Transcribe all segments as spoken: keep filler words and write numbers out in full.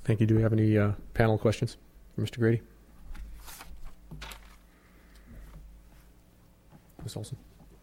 Thank you. Do we have any uh, panel questions for Mister Grady? Miz Olson?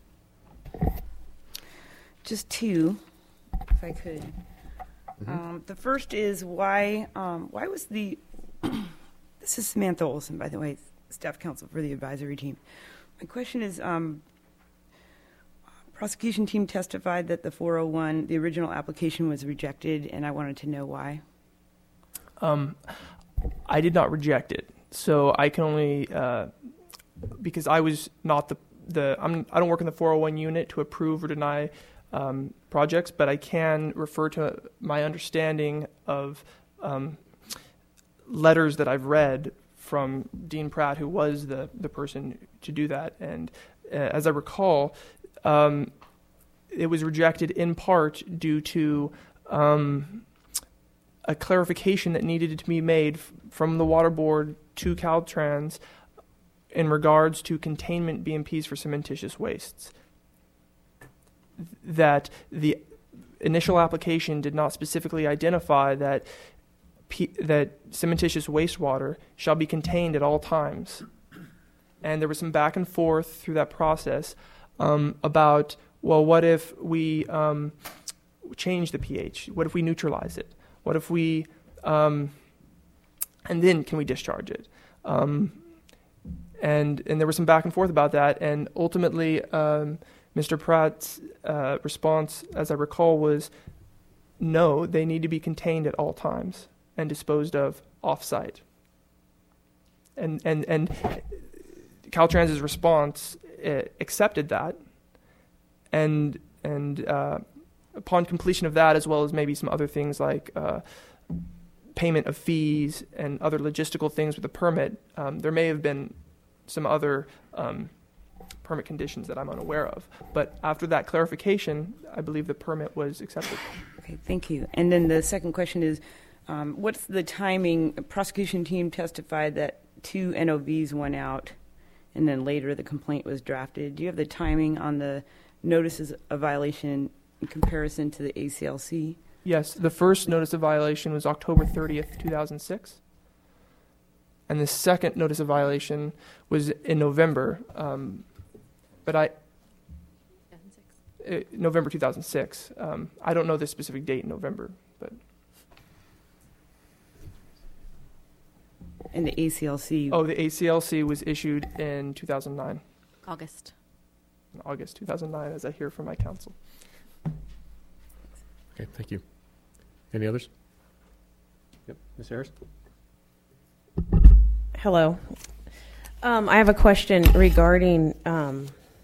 Just two, if I could. Mm-hmm. Um, the first is why um, why was the this is Samantha Olson, by the way, staff counsel for the advisory team. My question is, um, prosecution team testified that the four oh one, the original application was rejected, and I wanted to know why. Um, I did not reject it, so I can only uh, because I was not the the I'm I don't work in the four oh one unit to approve or deny um, projects, but I can refer to my understanding of um, letters that I've read from Dean Pratt, who was the the person to do that, and uh, as I recall, um, it was rejected in part due to um, a clarification that needed to be made f- from the Water Board to Caltrans in regards to containment B M Ps for cementitious wastes. That the initial application did not specifically identify that P- that cementitious wastewater shall be contained at all times. And there was some back and forth through that process um, about, well, what if we um, change the pH? What if we neutralize it? What if we, um, and then can we discharge it? Um, and and there was some back and forth about that, and ultimately um, Mister Pratt's uh, response, as I recall, was no, they need to be contained at all times and disposed of off-site. And and and Caltrans' response uh, accepted that, and and uh, upon completion of that, as well as maybe some other things like uh, payment of fees and other logistical things with the permit, um, there may have been some other um, permit conditions that I'm unaware of. But after that clarification, I believe the permit was accepted. Okay, thank you. And then the second question is, um, what's the timing? Prosecution team testified that two N O Vs went out, and then later the complaint was drafted. Do you have the timing on the notices of violation in comparison to the A C L C? Yes, the first notice of violation was October thirtieth, two thousand six. And the second notice of violation was in November. Um, but I... Uh, November two thousand six. Um, I don't know the specific date in November, but... And the A C L C? Oh, the A C L C was issued in two thousand nine. August. In August two thousand nine, as I hear from my counsel. Okay, thank you. Any others? Yep, Miz Harris? Hello. Um, I have a question regarding um,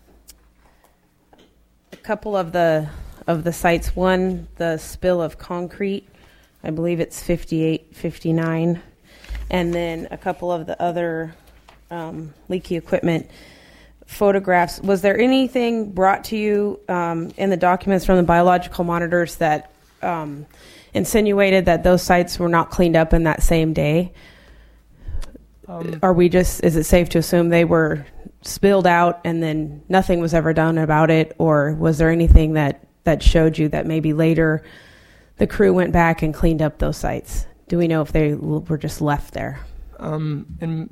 a couple of the of the sites. One, the spill of concrete. I believe it's fifty-eight fifty-nine. And then a couple of the other um, leaky equipment photographs. Was there anything brought to you um, in the documents from the biological monitors that um, insinuated that those sites were not cleaned up in that same day? Um, Are we just, is it safe to assume they were spilled out and then nothing was ever done about it? Or was there anything that, that showed you that maybe later the crew went back and cleaned up those sites? Do we know if they were just left there? Um, and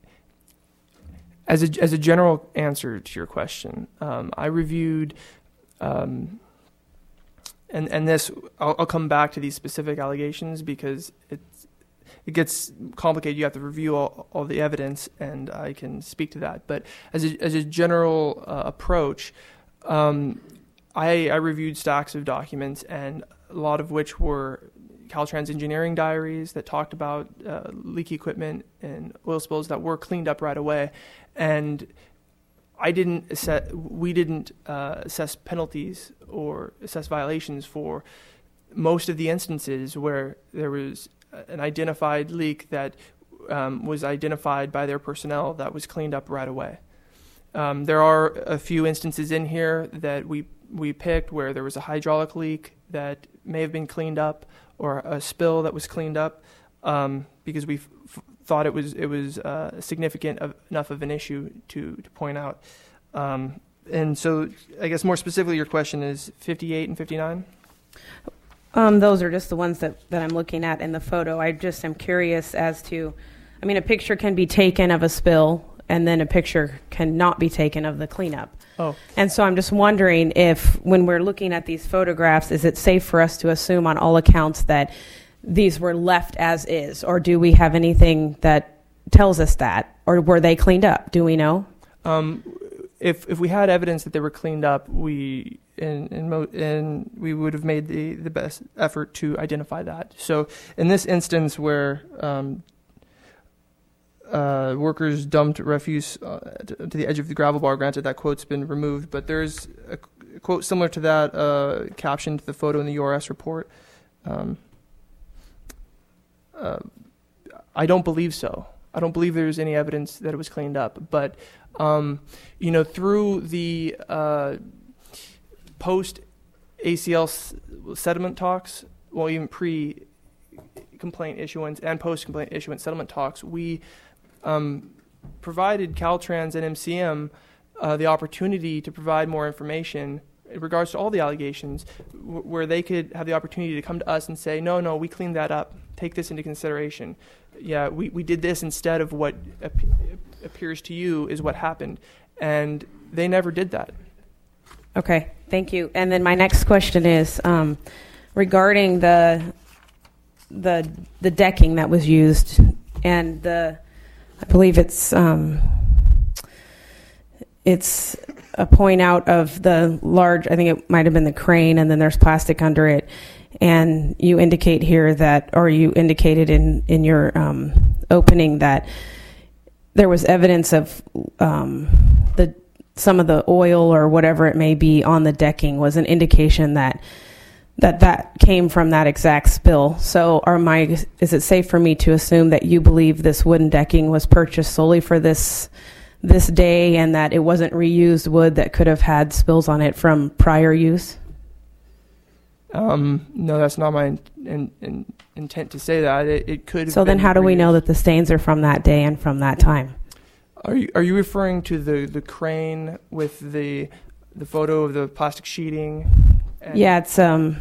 as a, as a general answer to your question, um, I reviewed, um, and, and this, I'll, I'll come back to these specific allegations because it's, it gets complicated. You have to review all, all the evidence, and I can speak to that. But as a, as a general uh, approach, um, I, I reviewed stacks of documents, and a lot of which were Caltrans engineering diaries that talked about uh, leaky equipment and oil spills that were cleaned up right away. And I didn't assess, we didn't uh, assess penalties or assess violations for most of the instances where there was an identified leak that um, was identified by their personnel that was cleaned up right away. Um, there are a few instances in here that we we picked where there was a hydraulic leak that may have been cleaned up, or a spill that was cleaned up, um, because we f- thought it was it was uh, significant of, enough of an issue to to point out. Um, and so, I guess more specifically, your question is fifty-eight and fifty-nine. Um, those are just the ones that, that I'm looking at in the photo. I just am curious as to, I mean, a picture can be taken of a spill, and then a picture cannot be taken of the cleanup. Oh, And so I'm just wondering if, when we're looking at these photographs, is it safe for us to assume on all accounts that these were left as is, or do we have anything that tells us that, or were they cleaned up? Do we know? um, if if we had evidence that they were cleaned up, we in in, mo- in we would have made the, the best effort to identify that. So in this instance where um, uh, workers dumped refuse uh, to, to the edge of the gravel bar, granted that quote's been removed, but there's a, a quote similar to that uh, captioned to the photo in the U R S report. Um, uh, I don't believe so. I don't believe there's any evidence that it was cleaned up. But, um, you know, through the uh, post-A C L s- settlement talks, well, even pre-complaint issuance and post-complaint issuance settlement talks, we um, provided Caltrans and M C M uh, the opportunity to provide more information in regards to all the allegations, w- where they could have the opportunity to come to us and say, no, no, we cleaned that up. Take this into consideration. Yeah, we, we did this instead of what ap- appears to you is what happened. And they never did that. Okay, thank you. And then my next question is um, regarding the the the decking that was used, and the I believe it's um, it's a point out of the large. I think it might have been the crane, and then there's plastic under it. And you indicate here that, or you indicated in in your um, opening that there was evidence of um, the some of the oil or whatever it may be on the decking was an indication that that that came from that exact spill. So are my is it safe for me to assume that you believe this wooden decking was purchased solely for this this day, and that it wasn't reused wood that could have had spills on it from prior use? Um, no, that's not my in, in, in intent to say that. It, it could have So then been how do we reused. know that the stains are from that day and from that time? Are you are you referring to the, the crane with the the photo of the plastic sheeting? And Yeah, it's um,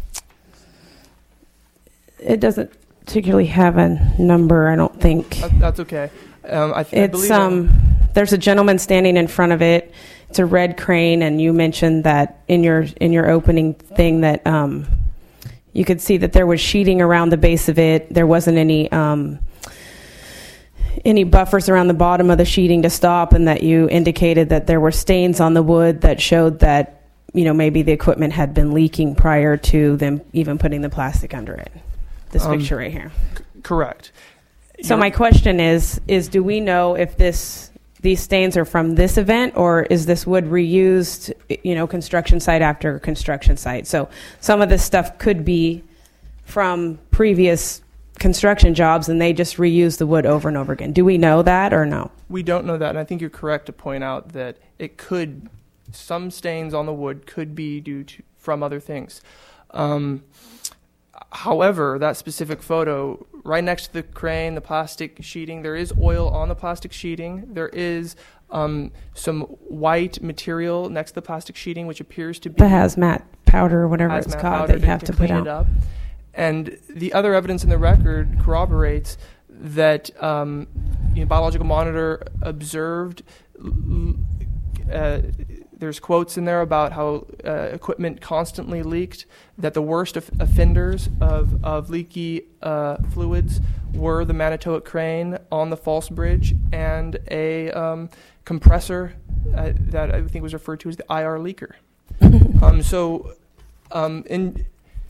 it doesn't particularly have a number, I don't think. that, that's okay. Um, I, th- I It's believe um, there's a gentleman standing in front of it. It's a red crane, and you mentioned that in your in your opening thing that um, you could see that there was sheeting around the base of it. There wasn't any um, any buffers around the bottom of the sheeting to stop, and that you indicated that there were stains on the wood that showed that, you know, maybe the equipment had been leaking prior to them even putting the plastic under it. This Um, picture right here. c- correct. So You're- my question is, is do we know if this these stains are from this event, or is this wood reused, you know, construction site after construction site? So some of this stuff could be from previous construction jobs, and they just reuse the wood over and over again. Do we know that or no? We don't know that, and I think you're correct to point out that it could, some stains on the wood could be due to from other things. Um, however, that specific photo, right next to the crane, the plastic sheeting, there is oil on the plastic sheeting. There is um, some white material next to the plastic sheeting, which appears to be The hazmat powder or whatever it's hazmat called powder that you have to to put clean it out. up. And the other evidence in the record corroborates that um, you know, Biological Monitor observed. Uh, there's quotes in there about how uh, equipment constantly leaked, that the worst of offenders of, of leaky uh, fluids were the Manitowoc crane on the False Bridge and a um, compressor uh, that I think was referred to as the I R leaker. um, so, um, in,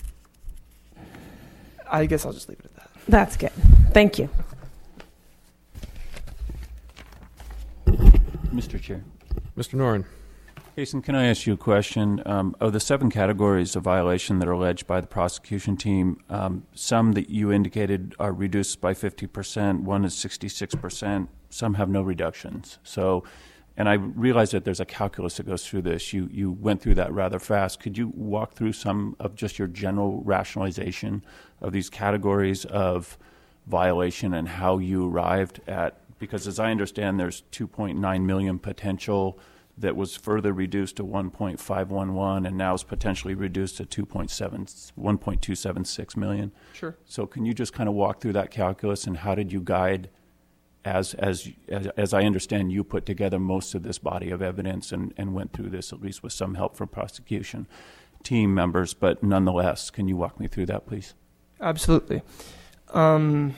I guess I'll just leave it at that. That's good. Thank you. Mister Chair. Mister Noren. Jason, can I ask you a question? Um, of the seven categories of violation that are alleged by the prosecution team, um, some that you indicated are reduced by fifty percent, one is sixty-six percent, some have no reductions. So, and I realize that there's a calculus that goes through this. You, you went through that rather fast. Could you walk through some of just your general rationalization of these categories of violation and how you arrived at, because as I understand, there's two point nine million potential that was further reduced to one point five one one and now is potentially reduced to two point seven, one point two seven six million. Sure. So can you just kind of walk through that calculus, and how did you guide, as as as, as I understand, you put together most of this body of evidence and, and went through this, at least with some help from prosecution team members, but nonetheless, can you walk me through that, please? Absolutely. Um,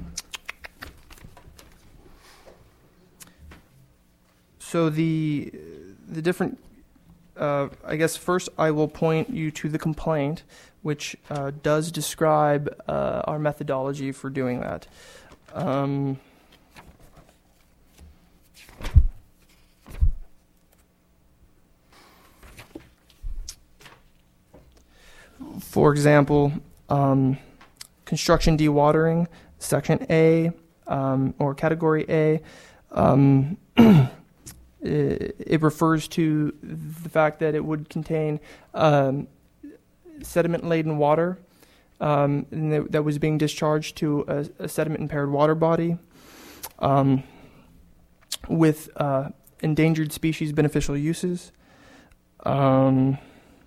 so the the different, uh, I guess first I will point you to the complaint, which uh, does describe uh, our methodology for doing that. Um, For example, um, construction dewatering, Section A, um, or Category A, um, it, it refers to the fact that it would contain um, sediment-laden water um, and that, that was being discharged to a, a sediment-impaired water body um, with uh, endangered species beneficial uses. Um,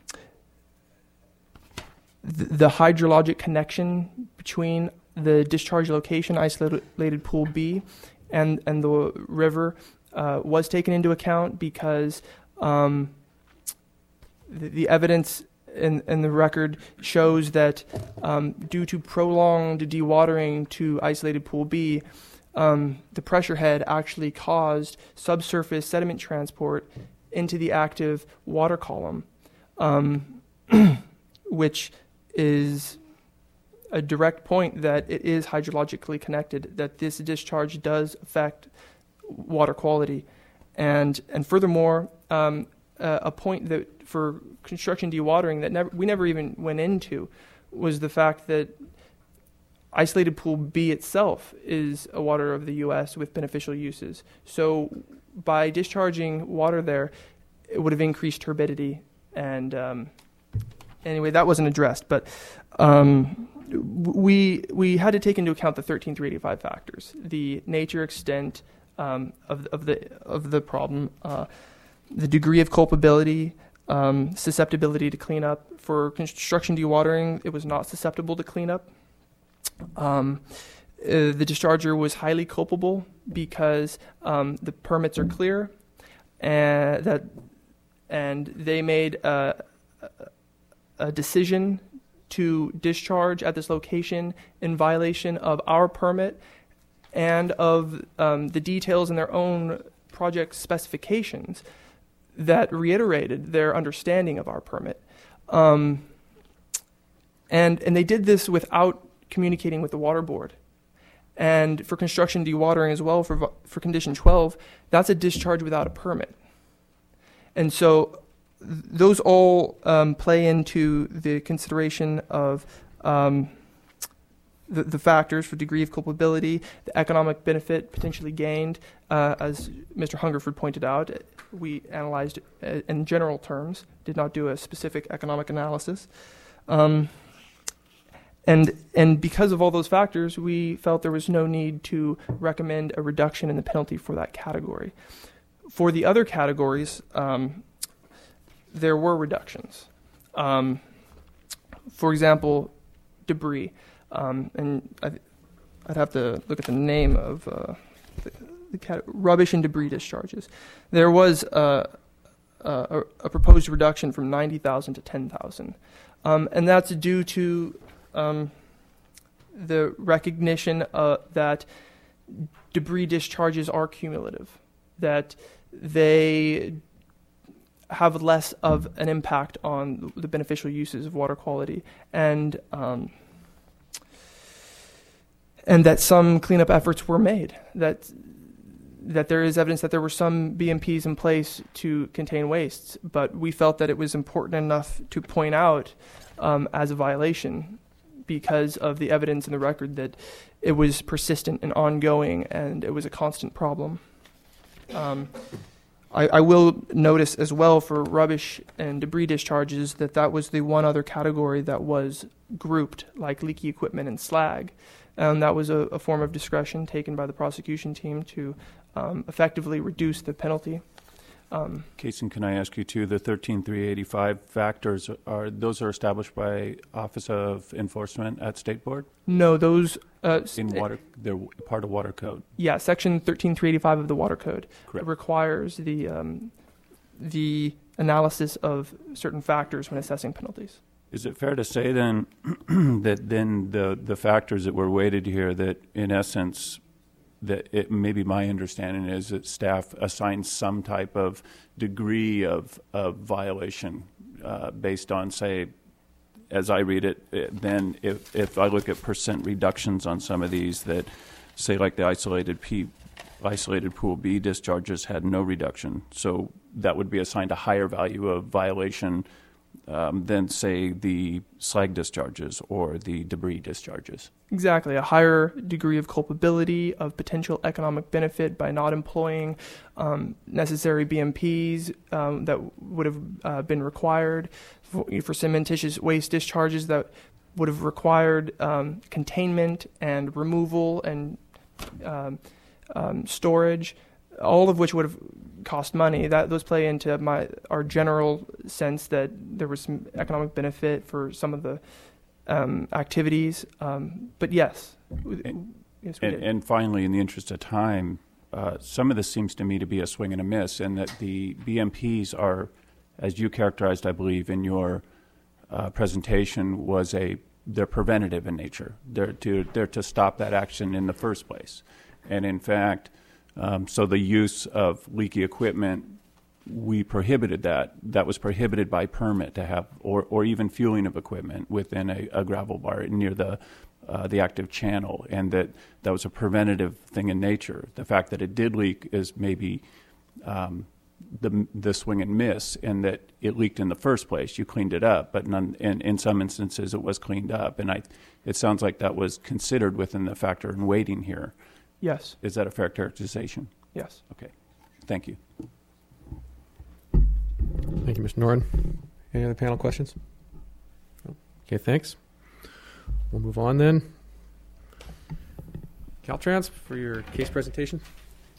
The hydrologic connection between the discharge location, isolated pool B, and, and the river uh, was taken into account because um, the, the evidence in, in the record shows that um, due to prolonged dewatering to isolated pool B, um, the pressure head actually caused subsurface sediment transport into the active water column, um, which is a direct point that it is hydrologically connected, that this discharge does affect water quality. And and furthermore, um, uh, a point that for construction dewatering that never, we never even went into was the fact that isolated pool B itself is a water of the U S with beneficial uses. So by discharging water there, it would have increased turbidity. And um, anyway, that wasn't addressed. But um, we we had to take into account the thirteen three eighty-five factors: the nature, extent um, of of the of the problem, uh, the degree of culpability, um, susceptibility to cleanup. For construction dewatering, it was not susceptible to cleanup. Um, uh, the discharger was highly culpable because um, the permits are clear, and that and they made a, a decision to discharge at this location in violation of our permit and of um, the details in their own project specifications that reiterated their understanding of our permit. Um, and and they did this without communicating with the water board. And for construction dewatering as well, for for condition twelve, that's a discharge without a permit. And so th- those all um, play into the consideration of um, the, the factors for degree of culpability, the economic benefit potentially gained. Uh, as Mister Hungerford pointed out, we analyzed it in general terms, did not do a specific economic analysis. Um, And and because of all those factors, we felt there was no need to recommend a reduction in the penalty for that category. For the other categories, um, there were reductions. Um, for example, debris. Um, and I, I'd have to look at the name of uh, the, the cat- rubbish and debris discharges. There was a, a, a proposed reduction from ninety thousand to ten thousand. Um, and that's due to Um, the recognition uh, that debris discharges are cumulative, that they have less of an impact on the beneficial uses of water quality, and um, and that some cleanup efforts were made, that that there is evidence that there were some B M Ps in place to contain wastes, but we felt that it was important enough to point out um, as a violation, because of the evidence in the record that it was persistent and ongoing, and it was a constant problem. Um, I, I will notice as well for rubbish and debris discharges that that was the one other category that was grouped, like leaky equipment and slag. And that was a, a form of discretion taken by the prosecution team to um, effectively reduce the penalty. Um, Kason, can I ask you too, the thirteen three eighty-five factors, are those are established by Office of Enforcement at State Board? no, those uh, In water, they're part of Water Code. yeah, Section thirteen three eighty-five of the Water Code Correct. requires the um, the analysis of certain factors when assessing penalties. Is it fair to say then that then the, the factors that were weighted here, that in essence, that it maybe my understanding is that staff assigns some type of degree of, of violation uh, based on, say, as I read it, it, then if, if I look at percent reductions on some of these that say like the isolated P, isolated pool B discharges had no reduction, so that would be assigned a higher value of violation um, than say the slag discharges or the debris discharges. Exactly, a higher degree of culpability, of potential economic benefit by not employing um, necessary B M Ps um, that would have uh, been required for, for cementitious waste discharges that would have required um, containment and removal and um, um, storage, all of which would have cost money. That those play into my our general sense that there was some economic benefit for some of the Um, activities, um, but yes, And, yes, we and, did. and finally, in the interest of time, uh, some of this seems to me to be a swing and a miss, and that the B M Ps are, as you characterized, I believe, in your uh, presentation, was a they're preventative in nature. They're to they're to stop that action in the first place, and in fact, um, so the use of leaky equipment, we prohibited that. That was prohibited by permit to have, or, or even fueling of equipment within a, a gravel bar near the uh, the active channel, and that that was a preventative thing in nature. The fact that it did leak is maybe um, the the swing and miss, and that it leaked in the first place. You cleaned it up, but none, in, in some instances it was cleaned up, and I. It sounds like that was considered within the factor in weighting here. Yes, Is that a fair characterization? yes. Okay, thank you. Thank you, Mister Norton. Any other panel questions? No? Okay, thanks. We'll move on then. Caltrans, for your case presentation.